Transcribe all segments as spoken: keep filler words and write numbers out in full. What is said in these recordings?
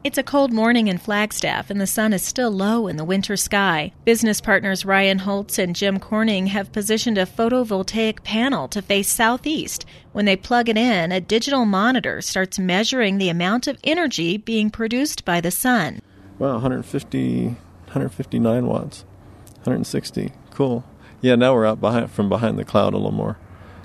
It's a cold morning in Flagstaff, and the sun is still low in the winter sky. Business partners Ryan Holtz and Jim Corning have positioned a photovoltaic panel to face southeast. When they plug it in, a digital monitor starts measuring the amount of energy being produced by the sun. Wow, one hundred fifty, one hundred fifty-nine watts, one hundred sixty. Cool. Yeah, now we're out behind from behind the cloud a little more.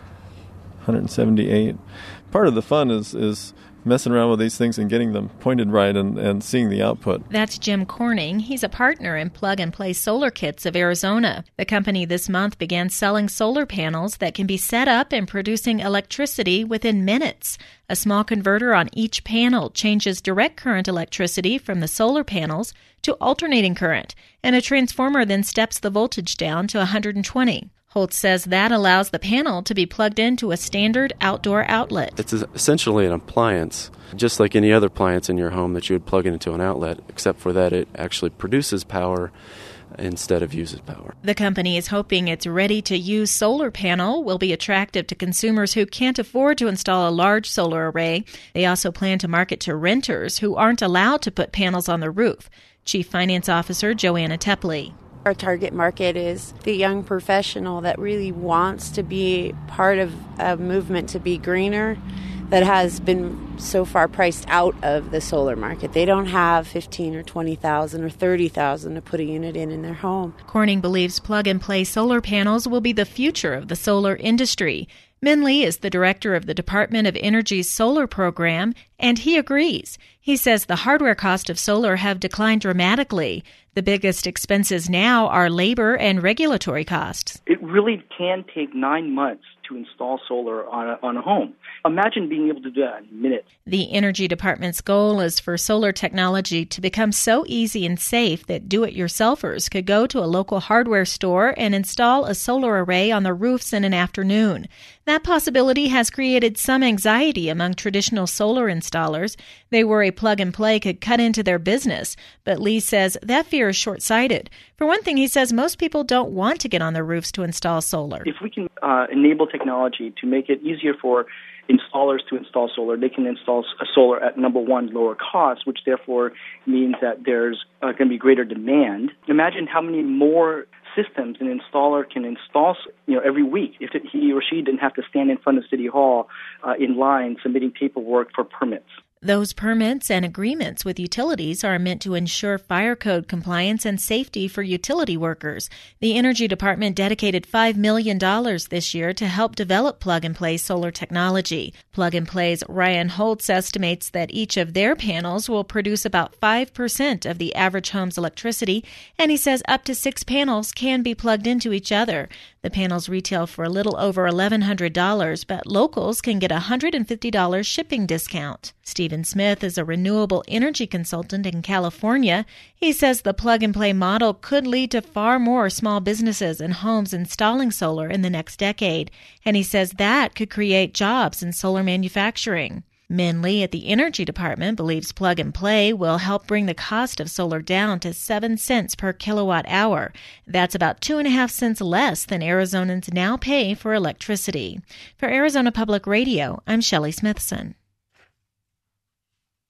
one hundred seventy-eight. Part of the fun is is messing around with these things and getting them pointed right and, and seeing the output. That's Jim Corning. He's a partner in Plug and Play Solar Kits of Arizona. The company this month began selling solar panels that can be set up and producing electricity within minutes. A small converter on each panel changes direct current electricity from the solar panels to alternating current, and a transformer then steps the voltage down to one hundred twenty. Holtz says that allows the panel to be plugged into a standard outdoor outlet. It's essentially an appliance, just like any other appliance in your home that you would plug into an outlet, except for that it actually produces power instead of uses power. The company is hoping its ready-to-use solar panel will be attractive to consumers who can't afford to install a large solar array. They also plan to market to renters who aren't allowed to put panels on the roof. Chief Finance Officer Joanna Tepley. Our target market is the young professional that really wants to be part of a movement to be greener that has been so far priced out of the solar market. They don't have fifteen or twenty thousand or thirty thousand to put a unit in in their home. Corning believes plug-and-play solar panels will be the future of the solar industry. Min Lee is the director of the Department of Energy's solar program, and he agrees. He says the hardware cost of solar have declined dramatically. The biggest expenses now are labor and regulatory costs. It really can take nine months to install solar on a, on a home. Imagine being able to do that in minutes. The Energy Department's goal is for solar technology to become so easy and safe that do-it-yourselfers could go to a local hardware store and install a solar array on the roofs in an afternoon. That possibility has created some anxiety among traditional solar installers. They worry plug-and-play could cut into their business, but Lee says that fear is short-sighted. For one thing, he says most people don't want to get on their roofs to install solar. If we can uh, enable technology to make it easier for installers to install solar, they can install a solar at, number one, lower cost, which therefore means that there's uh, going to be greater demand. Imagine how many more systems an installer can install, you know, every week if it, he or she didn't have to stand in front of City Hall uh, in line submitting paperwork for permits. Those permits and agreements with utilities are meant to ensure fire code compliance and safety for utility workers. The Energy Department dedicated five million dollars this year to help develop plug-and-play solar technology. Plug-and-Play's Ryan Holtz estimates that each of their panels will produce about five percent of the average home's electricity, and he says up to six panels can be plugged into each other. The panels retail for a little over eleven hundred dollars, but locals can get a one hundred fifty dollars shipping discount. Stephen Smith is a renewable energy consultant in California. He says the plug-and-play model could lead to far more small businesses and homes installing solar in the next decade, and he says that could create jobs in solar manufacturing. Min Lee at the Energy Department believes plug-and-play will help bring the cost of solar down to seven cents per kilowatt hour. That's about two and a half cents less than Arizonans now pay for electricity. For Arizona Public Radio, I'm Shelley Smithson.